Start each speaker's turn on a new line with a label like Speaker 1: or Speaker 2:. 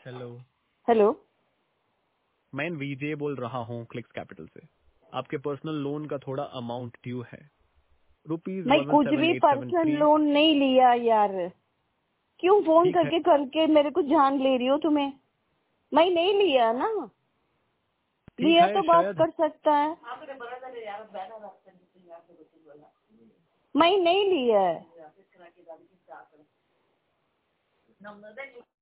Speaker 1: Hello.
Speaker 2: Hello.
Speaker 1: मैं विजय बोल रहा हूँ क्लिक्स कैपिटल से। आपके पर्सनल लोन का थोड़ा अमाउंट ड्यू है,
Speaker 2: मैं कुछ भी पर्सनल
Speaker 1: ₹17,873।
Speaker 2: लोन नहीं लिया यार। क्यों फोन
Speaker 1: ठीक है,
Speaker 2: करके मेरे को जान ले रही हो तुम्हें? मैं नहीं लिया ना।
Speaker 1: ठीक
Speaker 2: लिया
Speaker 1: है।
Speaker 2: तो बात
Speaker 1: शायद
Speaker 2: कर सकता है। मैं नहीं लिया है।